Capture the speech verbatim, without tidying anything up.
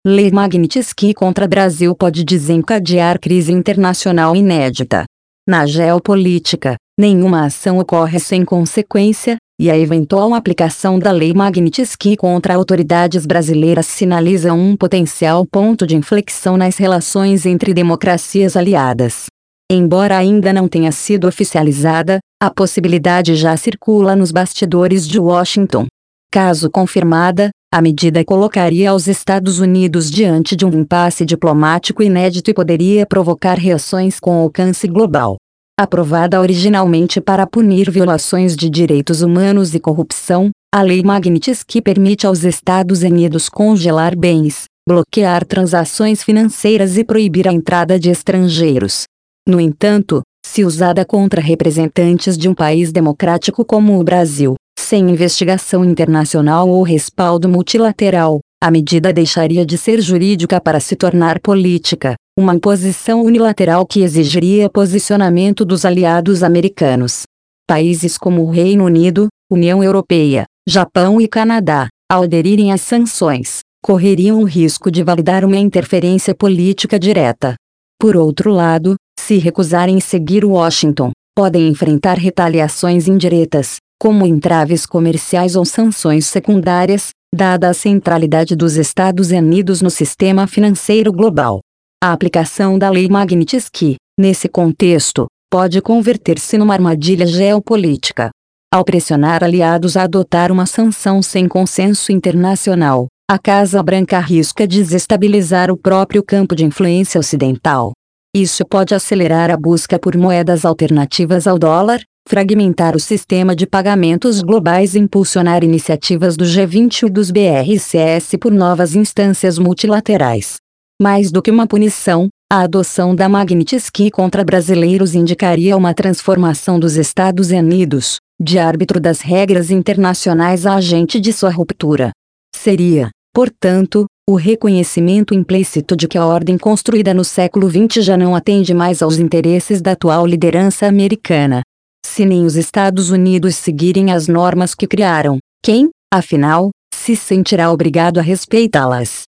Lei Magnitsky contra Brasil pode desencadear crise internacional inédita. Na geopolítica, nenhuma ação ocorre sem consequência, e a eventual aplicação da Lei Magnitsky contra autoridades brasileiras sinaliza um potencial ponto de inflexão nas relações entre democracias aliadas. Embora ainda não tenha sido oficializada, a possibilidade já circula nos bastidores de Washington. Caso confirmada, a medida colocaria os Estados Unidos diante de um impasse diplomático inédito e poderia provocar reações com alcance global. Aprovada originalmente para punir violações de direitos humanos e corrupção, a Lei Magnitsky permite aos Estados Unidos congelar bens, bloquear transações financeiras e proibir a entrada de estrangeiros. No entanto, se usada contra representantes de um país democrático como o Brasil, sem investigação internacional ou respaldo multilateral, a medida deixaria de ser jurídica para se tornar política, uma imposição unilateral que exigiria posicionamento dos aliados americanos. Países como o Reino Unido, União Europeia, Japão e Canadá, ao aderirem às sanções, correriam o risco de validar uma interferência política direta. Por outro lado, se recusarem seguir Washington, podem enfrentar retaliações indiretas, como entraves comerciais ou sanções secundárias, dada a centralidade dos Estados Unidos no sistema financeiro global. A aplicação da Lei Magnitsky, nesse contexto, pode converter-se numa armadilha geopolítica. Ao pressionar aliados a adotar uma sanção sem consenso internacional, a Casa Branca arrisca desestabilizar o próprio campo de influência ocidental. Isso pode acelerar a busca por moedas alternativas ao dólar, fragmentar o sistema de pagamentos globais e impulsionar iniciativas do G vinte e dos B R I C S por novas instâncias multilaterais. Mais do que uma punição, a adoção da Magnitsky contra brasileiros indicaria uma transformação dos Estados Unidos, de árbitro das regras internacionais a agente de sua ruptura. Seria, portanto, o reconhecimento implícito de que a ordem construída no século vinte já não atende mais aos interesses da atual liderança americana. Se nem os Estados Unidos seguirem as normas que criaram, quem, afinal, se sentirá obrigado a respeitá-las?